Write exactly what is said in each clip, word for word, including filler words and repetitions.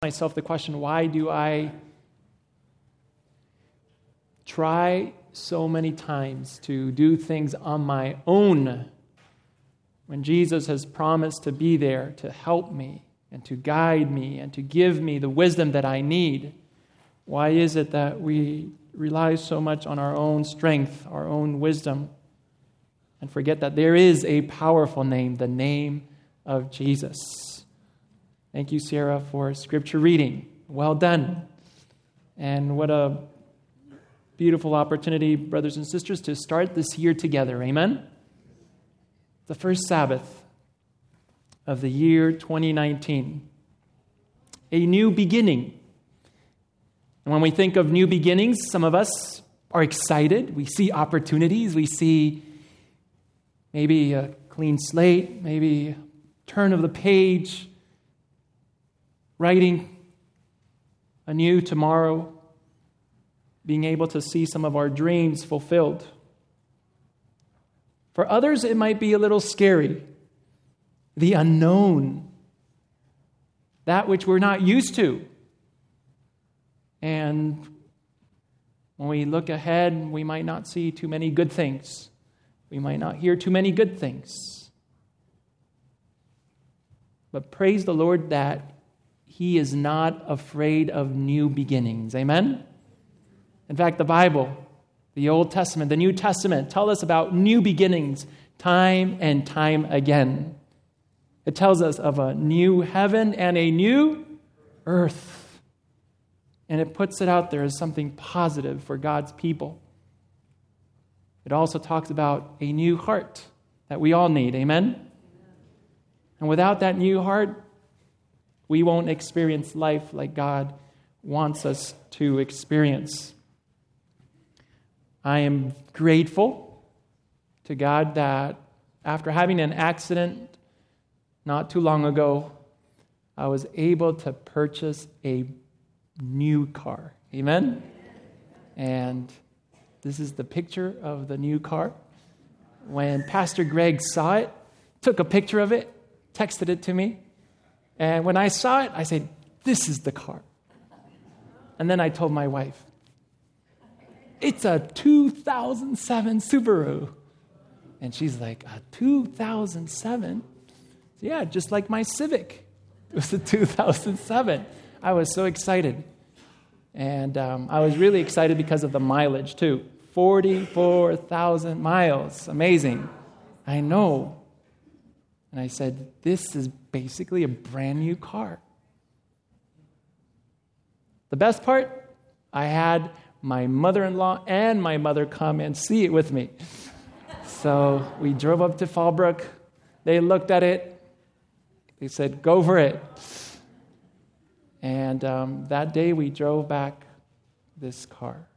myself the question, why do I try so many times to do things on my own when Jesus has promised to be there to help me and to guide me and to give me the wisdom that I need? Why is it that we rely so much on our own strength, our own wisdom, and forget that there is a powerful name, the name of Jesus? Thank you, Sarah, for scripture reading. Well done. And what a beautiful opportunity, brothers and sisters, to start this year together. Amen? The first Sabbath of the year twenty nineteen. A new beginning. And when we think of new beginnings, some of us are excited. We see opportunities. We see maybe a clean slate, maybe a turn of the page, writing a new tomorrow, being able to see some of our dreams fulfilled. For others, it might be a little scary. The unknown, that which we're not used to. And when we look ahead, we might not see too many good things. We might not hear too many good things. But praise the Lord that He is not afraid of new beginnings. Amen? In fact, the Bible, the Old Testament, the New Testament, tell us about new beginnings time and time again. It tells us of a new heaven and a new earth. And it puts it out there as something positive for God's people. It also talks about a new heart that we all need. Amen? And without that new heart, we won't experience life like God wants us to experience. I am grateful to God that after having an accident not too long ago, I was able to purchase a new car. Amen? And this is the picture of the new car. When Pastor Greg saw it, took a picture of it, texted it to me, and when I saw it, I said, this is the car. And then I told my wife, it's a two thousand seven Subaru. And she's like, a two thousand seven? Yeah, just like my Civic. It was a two thousand seven. I was so excited. And um, I was really excited because of the mileage, too. forty-four thousand miles. Amazing. I know. And I said, this is basically a brand new car. The best part, I had my mother-in-law and my mother come and see it with me. So we drove up to Fallbrook. They looked at it. They said, go for it. And um, that day we drove back this car.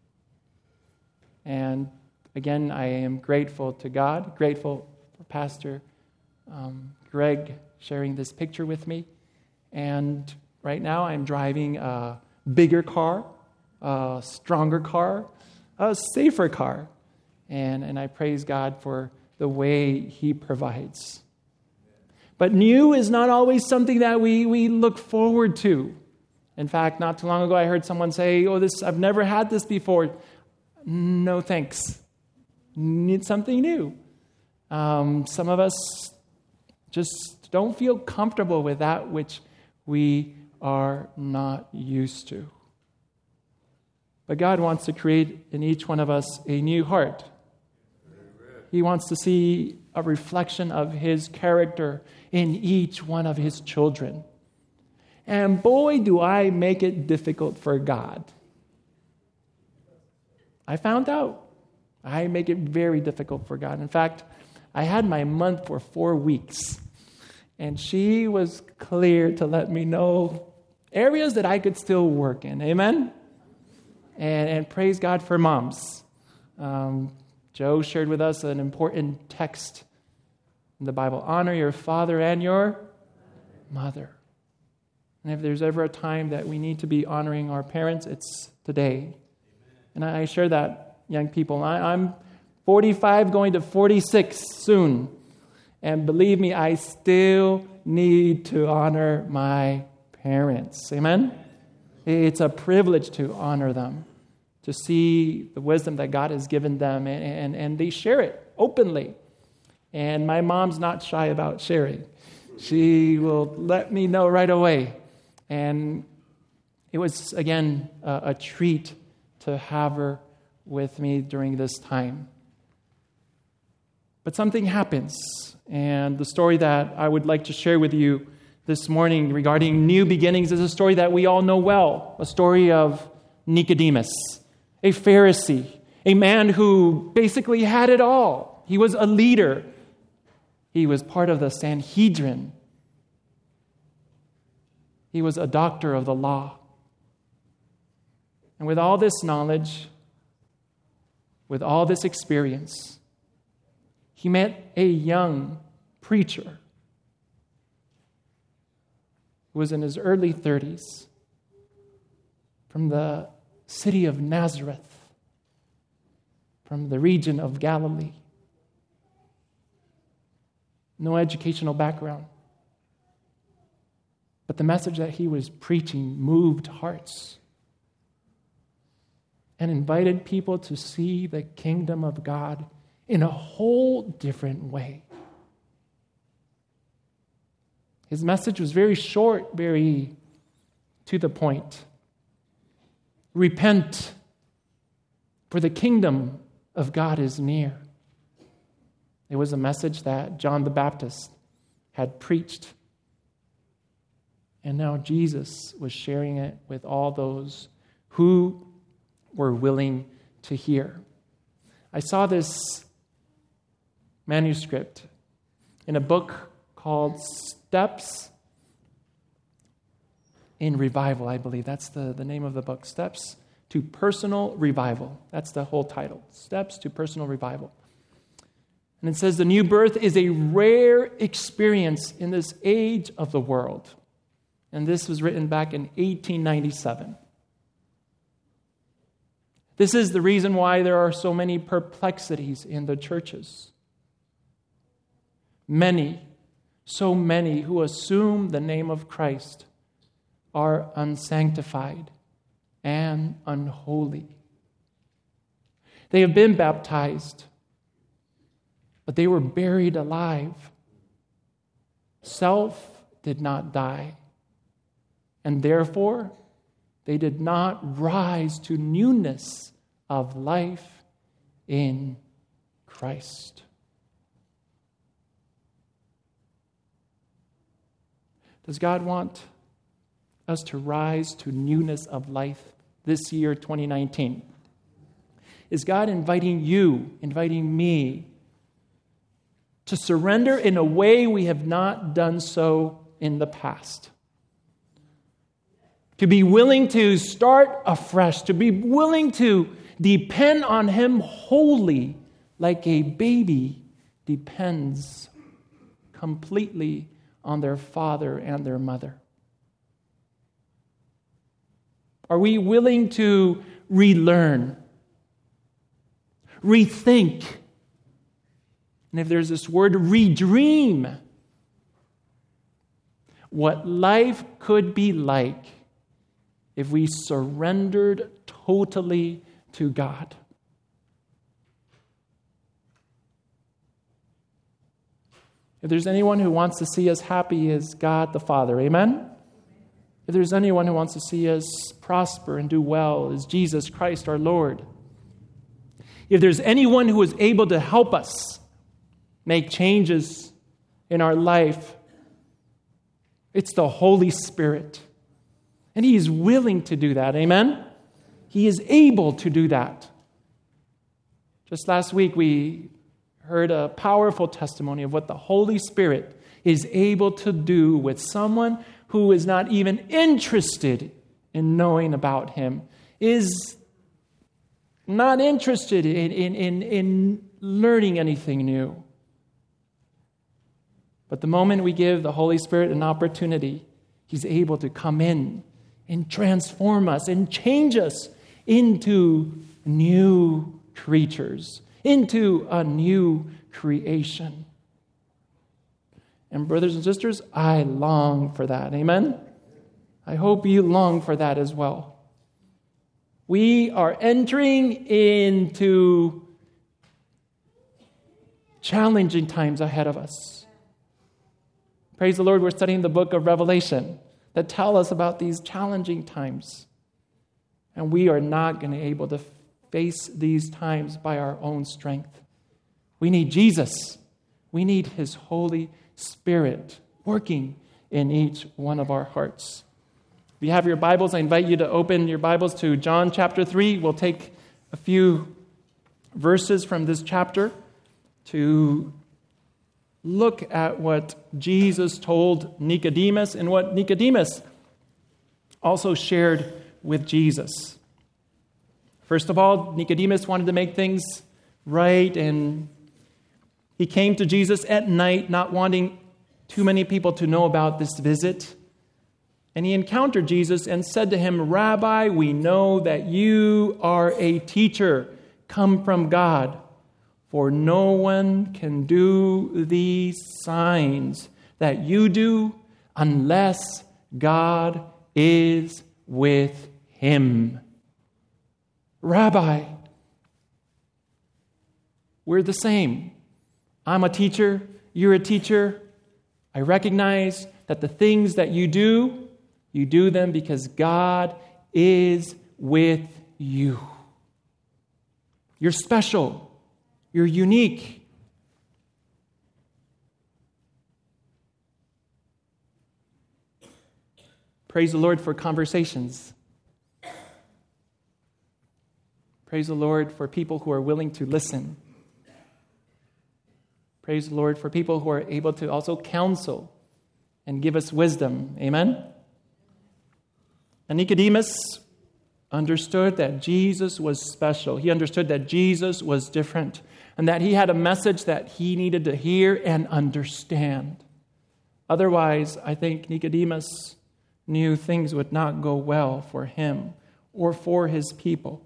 And again, I am grateful to God, grateful for Pastor um, Greg sharing this picture with me. And right now I'm driving a bigger car, a stronger car, a safer car. And, and I praise God for the way He provides. But new is not always something that we, we look forward to. In fact, not too long ago, I heard someone say, oh, this I've never had this before. No, thanks. Need something new. Um, some of us just don't feel comfortable with that which we are not used to. But God wants to create in each one of us a new heart. He wants to see a reflection of His character in each one of His children. And boy, do I make it difficult for God. I found out. I make it very difficult for God. In fact, I had my month for four weeks. And she was clear to let me know areas that I could still work in. Amen? And, and praise God for moms. Um, Joe shared with us an important text in the Bible. Honor your father and your mother. And if there's ever a time that we need to be honoring our parents, it's today. And I, I share that, young people. I, I'm forty-five going to forty-six soon. And believe me, I still need to honor my parents. Amen? It's a privilege to honor them, to see the wisdom that God has given them, and, and, and they share it openly. And my mom's not shy about sharing. She will let me know right away. And it was, again, a, a treat to have her with me during this time. But something happens, and the story that I would like to share with you this morning regarding new beginnings is a story that we all know well, a story of Nicodemus, a Pharisee, a man who basically had it all. He was a leader. He was part of the Sanhedrin. He was a doctor of the law. And with all this knowledge, with all this experience, he met a young preacher who was in his early thirties from the city of Nazareth, from the region of Galilee. No educational background. But the message that he was preaching moved hearts and invited people to see the kingdom of God in a whole different way. His message was very short, very to the point. Repent, for the kingdom of God is near. It was a message that John the Baptist had preached. And now Jesus was sharing it with all those who were willing to hear. I saw this manuscript in a book called Steps in Revival, I believe. That's the, the name of the book. Steps to Personal Revival. That's the whole title. Steps to Personal Revival. And it says the new birth is a rare experience in this age of the world. And this was written back in eighteen ninety-seven. This is the reason why there are so many perplexities in the churches. Many, so many who assume the name of Christ are unsanctified and unholy. They have been baptized, but they were buried alive. Self did not die, and therefore they did not rise to newness of life in Christ. Does God want us to rise to newness of life this year, twenty nineteen? Is God inviting you, inviting me, to surrender in a way we have not done so in the past? To be willing to start afresh, to be willing to depend on Him wholly, like a baby depends completely on their father and their mother. Are we willing to relearn, rethink, and if there's this word, redream what life could be like if we surrendered totally to God? If there's anyone who wants to see us happy, is God the Father. Amen? If there's anyone who wants to see us prosper and do well, is Jesus Christ our Lord. If there's anyone who is able to help us make changes in our life, it's the Holy Spirit. And He is willing to do that. Amen? He is able to do that. Just last week, we heard a powerful testimony of what the Holy Spirit is able to do with someone who is not even interested in knowing about Him, is not interested in, in, in, in learning anything new. But the moment we give the Holy Spirit an opportunity, He's able to come in and transform us and change us into new creatures, into a new creation. And brothers and sisters, I long for that. Amen? I hope you long for that as well. We are entering into challenging times ahead of us. Praise the Lord, we're studying the book of Revelation that tell us about these challenging times. And we are not going to be able to face these times by our own strength. We need Jesus. We need His Holy Spirit working in each one of our hearts. If you have your Bibles, I invite you to open your Bibles to John chapter three. We'll take a few verses from this chapter to look at what Jesus told Nicodemus and what Nicodemus also shared with Jesus. First of all, Nicodemus wanted to make things right, and he came to Jesus at night, not wanting too many people to know about this visit. And he encountered Jesus and said to him, "Rabbi, we know that you are a teacher come from God, for no one can do these signs that you do unless God is with him." Rabbi, we're the same. I'm a teacher, you're a teacher. I recognize that the things that you do, you do them because God is with you. You're special. You're unique. Praise the Lord for conversations. Praise the Lord for people who are willing to listen. Praise the Lord for people who are able to also counsel and give us wisdom. Amen? And Nicodemus understood that Jesus was special. He understood that Jesus was different and that he had a message that he needed to hear and understand. Otherwise, I think Nicodemus knew things would not go well for him or for his people.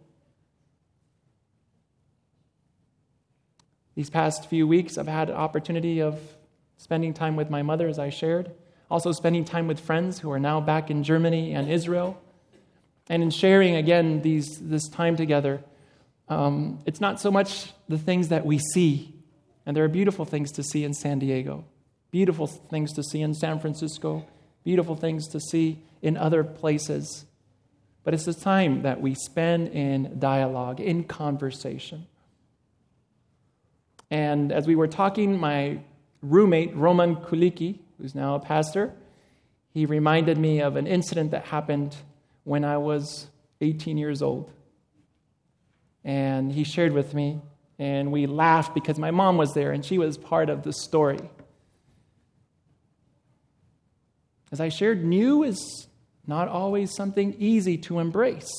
These past few weeks, I've had an opportunity of spending time with my mother, as I shared. Also spending time with friends who are now back in Germany and Israel. And in sharing, again, these this time together, um, it's not so much the things that we see. And there are beautiful things to see in San Diego. Beautiful things to see in San Francisco. Beautiful things to see in other places. But it's the time that we spend in dialogue, in conversation. And as we were talking, my roommate, Roman Kuliki, who's now a pastor, he reminded me of an incident that happened when I was eighteen years old. And he shared with me, and we laughed because my mom was there, and she was part of the story. As I shared, new is not always something easy to embrace.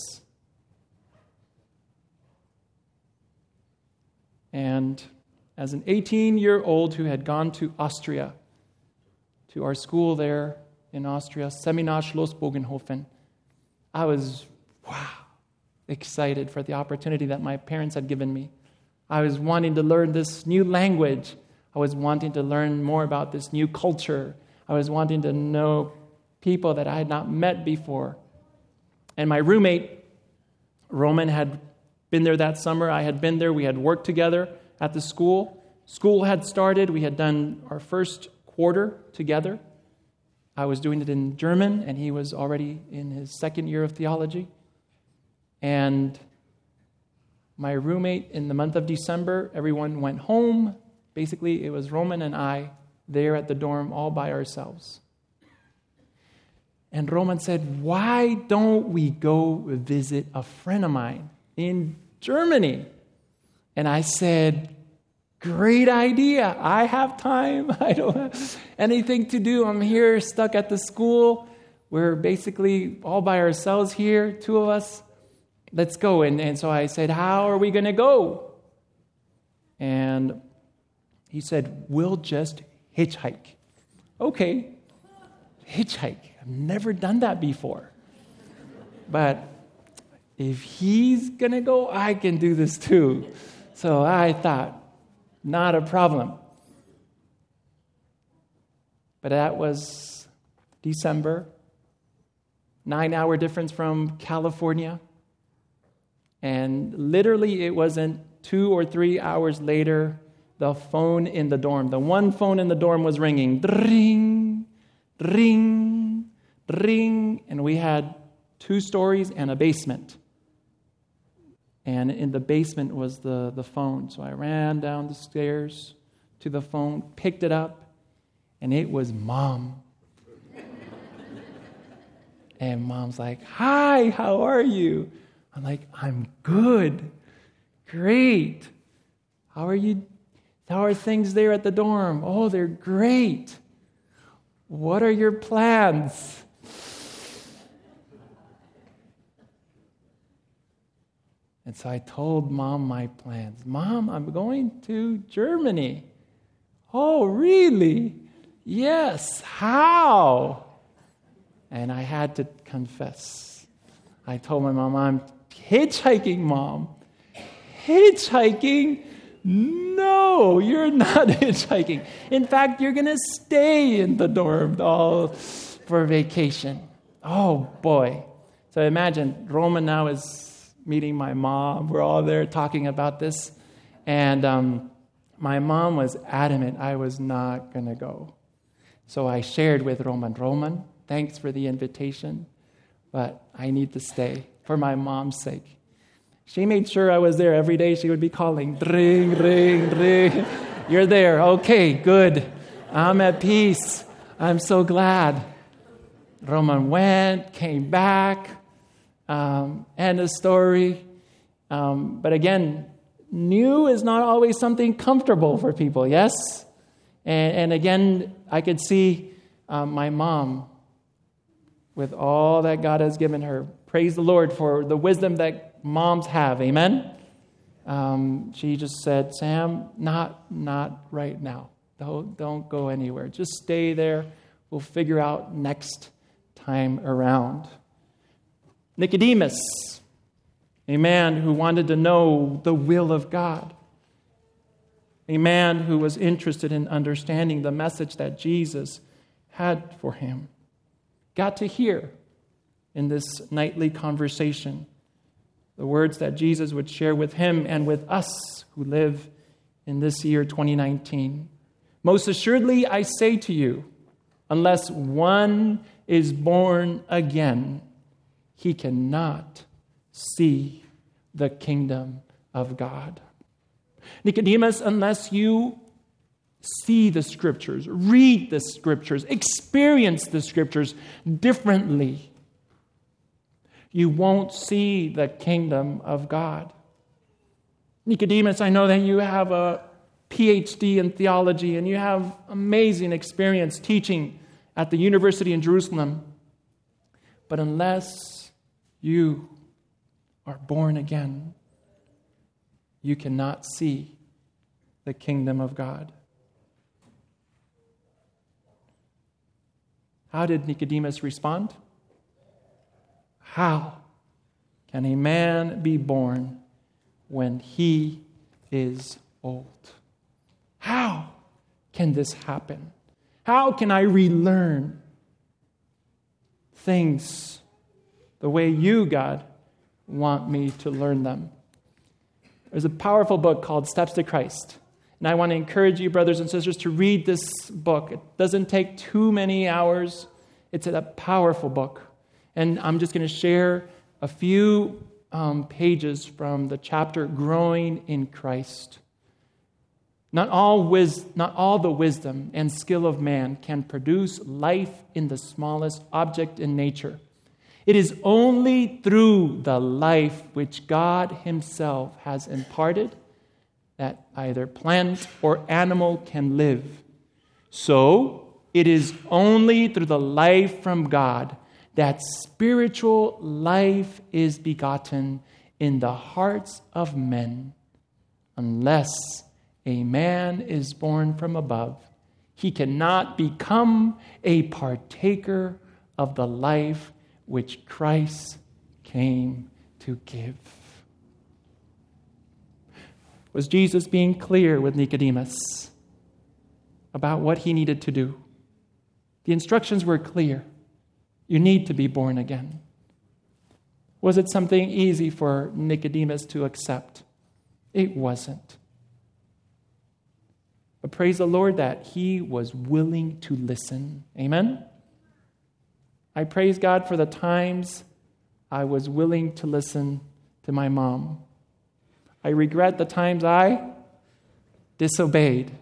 And as an eighteen-year-old who had gone to Austria, to our school there in Austria, Seminar Schloss Bogenhofen, I was, wow, excited for the opportunity that my parents had given me. I was wanting to learn this new language. I was wanting to learn more about this new culture. I was wanting to know people that I had not met before. And my roommate, Roman, had been there that summer. I had been there. We had worked together at the school. School had started. We had done our first quarter together. I was doing it in German, and he was already in his second year of theology. And my roommate, in the month of December, everyone went home. Basically, it was Roman and I there at the dorm all by ourselves. And Roman said, "Why don't we go visit a friend of mine in Germany?" And I said, "Great idea. I have time. I don't have anything to do. I'm here stuck at the school. We're basically all by ourselves here, two of us. Let's go." And, and so I said, "How are we going to go?" And he said, "We'll just hitchhike." Okay, hitchhike. I've never done that before. But if he's going to go, I can do this too. So I thought, not a problem. But that was December. nine-hour difference from California. And literally, it wasn't two or three hours later, the phone in the dorm, the one phone in the dorm was ringing. Ring, ring, ring. And we had two stories and a basement. And in the basement was the, the phone. So I ran down the stairs to the phone, picked it up, and it was Mom. And Mom's like, "Hi, how are you?" I'm like, "I'm good. Great. How are you? How are things there at the dorm?" "Oh, they're great. What are your plans?" And so I told Mom my plans. "Mom, I'm going to Germany." "Oh, really?" "Yes. How?" And I had to confess. I told my mom, "I'm hitchhiking, Mom." "Hitchhiking? No, you're not hitchhiking. In fact, you're going to stay in the dorm all for vacation." Oh, boy. So imagine, Roman now is meeting my mom. We're all there talking about this. And um, my mom was adamant I was not going to go. So I shared with Roman, "Roman, thanks for the invitation, but I need to stay for my mom's sake." She made sure I was there every day. She would be calling, "Ring, ring, ring. You're there. Okay, good. I'm at peace. I'm so glad." Roman went, came back, um, end of story. Um, but again, new is not always something comfortable for people, yes? And, and again, I could see um, my mom, with all that God has given her. Praise the Lord for the wisdom that moms have. Amen? Um, she just said, "Sam, not not right now. Don't, don't go anywhere. Just stay there. We'll figure out next time around." Nicodemus, a man who wanted to know the will of God. A man who was interested in understanding the message that Jesus had for him, got to hear in this nightly conversation the words that Jesus would share with him and with us who live in this year twenty nineteen. "Most assuredly, I say to you, unless one is born again, he cannot see the kingdom of God." Nicodemus, unless you see the Scriptures, read the Scriptures, experience the Scriptures differently, you won't see the kingdom of God. Nicodemus, I know that you have a P H D in theology and you have amazing experience teaching at the university in Jerusalem. But unless you are born again, you cannot see the kingdom of God. How did Nicodemus respond? How can a man be born when he is old? How can this happen? How can I relearn things the way you, God, want me to learn them? There's a powerful book called Steps to Christ. And I want to encourage you, brothers and sisters, to read this book. It doesn't take too many hours. It's a powerful book. And I'm just going to share a few um, pages from the chapter, Growing in Christ. Not all, wis- not all the wisdom and skill of man can produce life in the smallest object in nature. It is only through the life which God himself has imparted that either plant or animal can live. So, it is only through the life from God that spiritual life is begotten in the hearts of men. Unless a man is born from above, he cannot become a partaker of the life which Christ came to give. Was Jesus being clear with Nicodemus about what he needed to do? The instructions were clear. You need to be born again. Was it something easy for Nicodemus to accept? It wasn't. But praise the Lord that he was willing to listen. Amen? I praise God for the times I was willing to listen to my mom. I regret the times I disobeyed.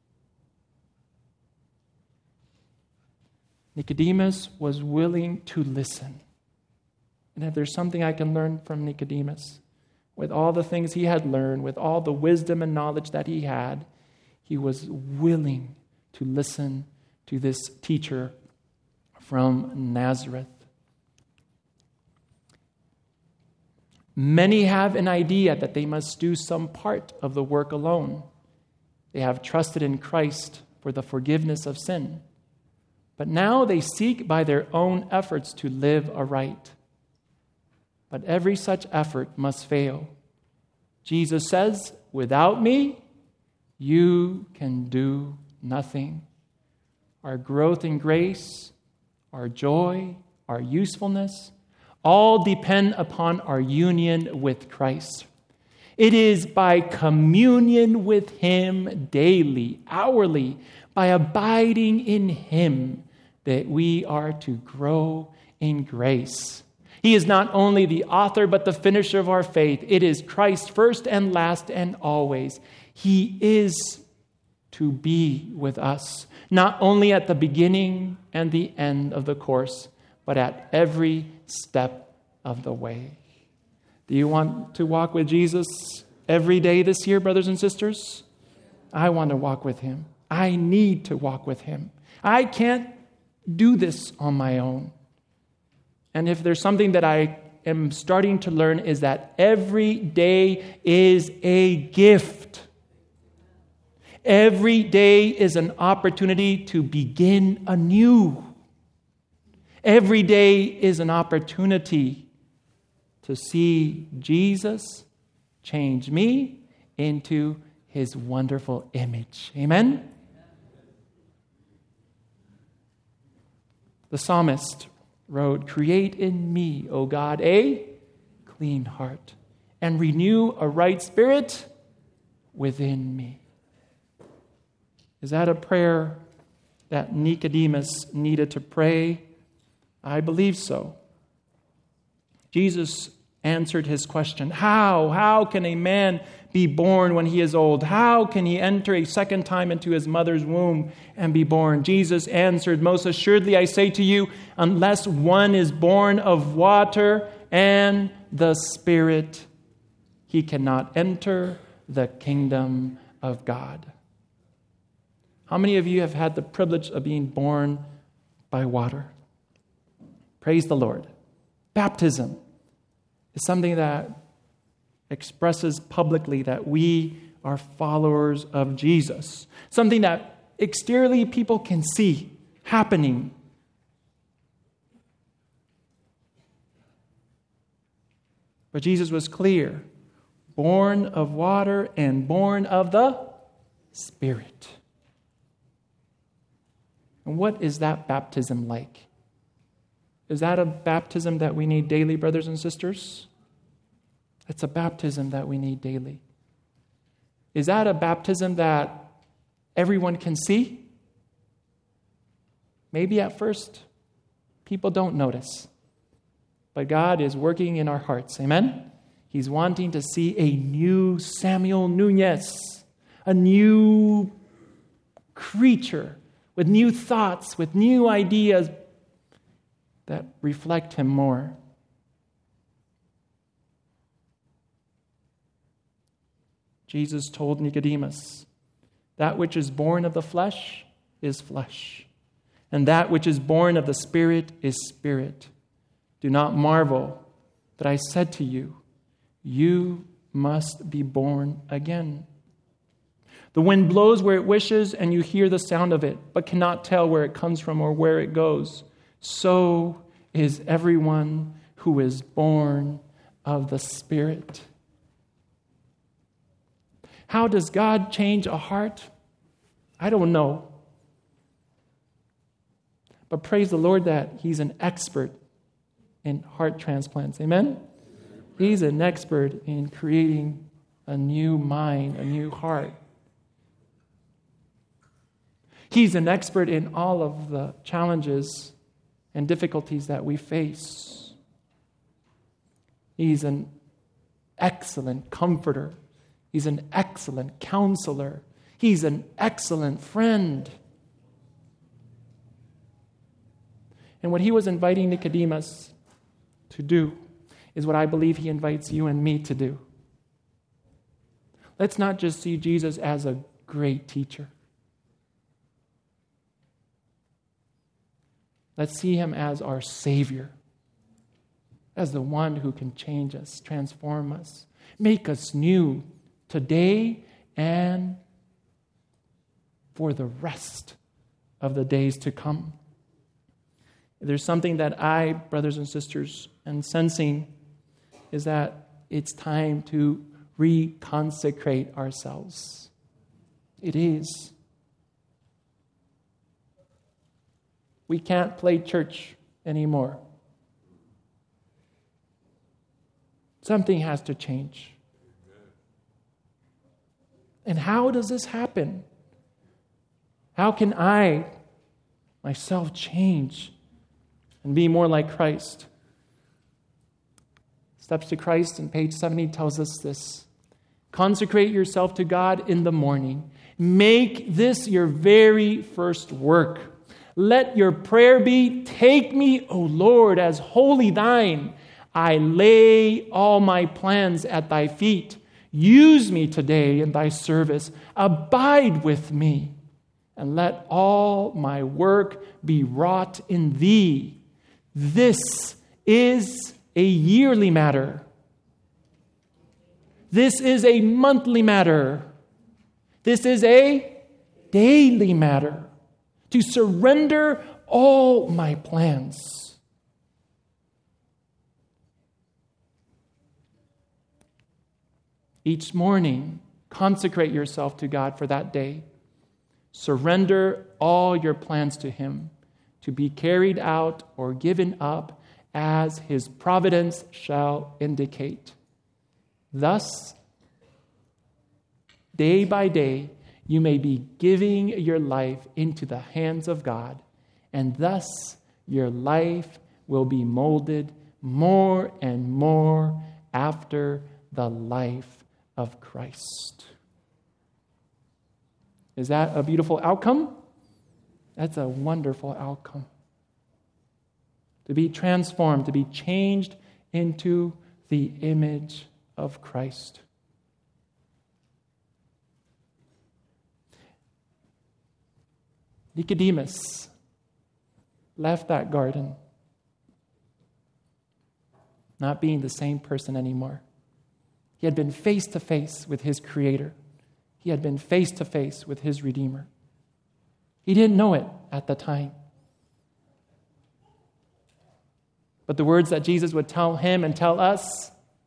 Nicodemus was willing to listen. And if there's something I can learn from Nicodemus, with all the things he had learned, with all the wisdom and knowledge that he had, he was willing to listen to this teacher from Nazareth. Many have an idea that they must do some part of the work alone. They have trusted in Christ for the forgiveness of sin. But now they seek by their own efforts to live aright. But every such effort must fail. Jesus says, without me, you can do nothing. Our growth in grace, our joy, our usefulness, all depend upon our union with Christ. It is by communion with Him daily, hourly, by abiding in Him that we are to grow in grace. He is not only the author but the finisher of our faith. It is Christ first and last and always. He is to be with us, not only at the beginning and the end of the course, but at every step of the way. Do you want to walk with Jesus every day this year, brothers and sisters? I want to walk with Him. I need to walk with Him. I can't do this on my own. And if there's something that I am starting to learn is that every day is a gift. Every day is an opportunity to begin anew. Every day is an opportunity to see Jesus change me into His wonderful image. Amen? The psalmist wrote, "Create in me, O God, a clean heart, and renew a right spirit within me." Is that a prayer that Nicodemus needed to pray? I believe so. Jesus answered his question. How? How can a man be born when he is old? How can he enter a second time into his mother's womb and be born? Jesus answered, "Most assuredly I say to you, unless one is born of water and the Spirit, he cannot enter the kingdom of God." How many of you have had the privilege of being born by water? Praise the Lord. Baptism is something that expresses publicly that we are followers of Jesus. Something that exteriorly people can see happening. But Jesus was clear. Born of water and born of the Spirit. And what is that baptism like? Is that a baptism that we need daily, brothers and sisters? It's a baptism that we need daily. Is that a baptism that everyone can see? Maybe at first people don't notice. But God is working in our hearts. Amen? He's wanting to see a new Samuel Nunez, a new creature with new thoughts, with new ideas that reflect Him more. Jesus told Nicodemus, that which is born of the flesh is flesh, and that which is born of the Spirit is spirit. Do not marvel that I said to you, you must be born again. The wind blows where it wishes, and you hear the sound of it, but cannot tell where it comes from or where it goes. So is everyone who is born of the Spirit. How does God change a heart? I don't know. But praise the Lord that he's an expert in heart transplants. Amen? He's an expert in creating a new mind, a new heart. He's an expert in all of the challenges and difficulties that we face. He's an excellent comforter. He's an excellent counselor. He's an excellent friend. And what he was inviting Nicodemus to do is what I believe he invites you and me to do. Let's not just see Jesus as a great teacher. Let's see him as our Savior, as the one who can change us, transform us, make us new today and for the rest of the days to come. There's something that I, brothers and sisters, am sensing is that it's time to reconsecrate ourselves. It is. We can't play church anymore. Something has to change. And how does this happen? How can I, myself, change and be more like Christ? Steps to Christ on page seventy tells us this. Consecrate yourself to God in the morning. Make this your very first work. Let your prayer be, take me, O Lord, as wholly thine. I lay all my plans at thy feet. Use me today in thy service. Abide with me, and let all my work be wrought in thee. This is a yearly matter. This is a monthly matter. This is a daily matter. To surrender all my plans. Each morning, consecrate yourself to God for that day. Surrender all your plans to him to be carried out or given up as his providence shall indicate. Thus, day by day, you may be giving your life into the hands of God, and thus your life will be molded more and more after the life of Christ. Is that a beautiful outcome? That's a wonderful outcome. To be transformed, to be changed into the image of Christ. Nicodemus left that garden not being the same person anymore. He had been face to face with his Creator. He had been face to face with his Redeemer. He didn't know it at the time. But the words that Jesus would tell him and tell us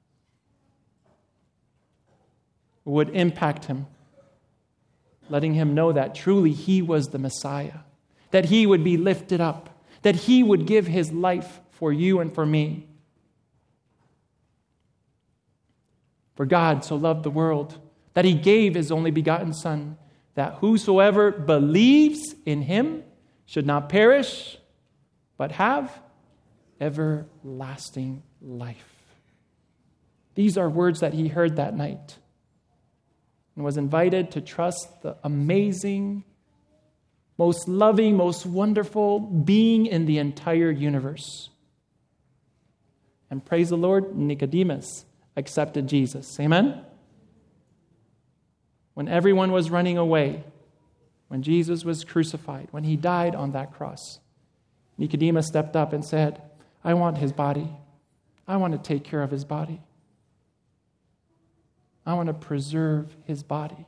would impact him, letting him know that truly he was the Messiah, that he would be lifted up, that he would give his life for you and for me. For God so loved the world that he gave his only begotten Son, that whosoever believes in him should not perish, but have everlasting life. These are words that he heard that night and was invited to trust the amazing, most loving, most wonderful being in the entire universe. And praise the Lord, Nicodemus accepted Jesus. Amen? When everyone was running away, when Jesus was crucified, when he died on that cross, Nicodemus stepped up and said, I want his body. I want to take care of his body. I want to preserve his body.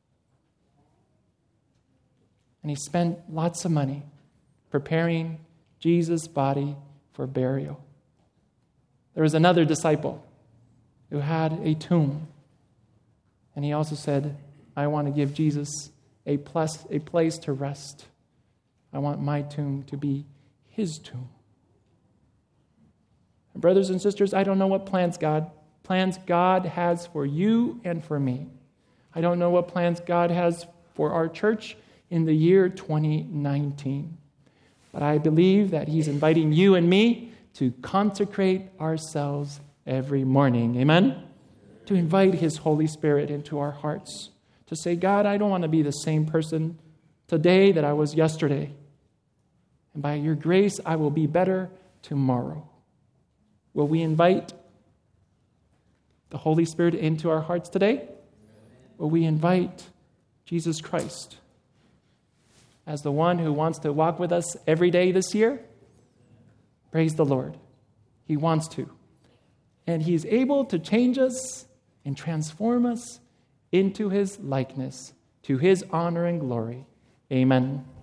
And he spent lots of money preparing Jesus' body for burial. There was another disciple who had a tomb. And he also said, I want to give Jesus a place, a place to rest. I want my tomb to be his tomb. And brothers and sisters, I don't know what plans God plans God has for you and for me. I don't know what plans God has for our church in the year twenty nineteen. But I believe that he's inviting you and me to consecrate ourselves every morning. Amen? To invite his Holy Spirit into our hearts. To say, God, I don't want to be the same person today that I was yesterday. And by your grace, I will be better tomorrow. Will we invite the Holy Spirit into our hearts today? Will we invite Jesus Christ as the one who wants to walk with us every day this year? Praise the Lord. He wants to. And he's able to change us and transform us into his likeness, to his honor and glory. Amen.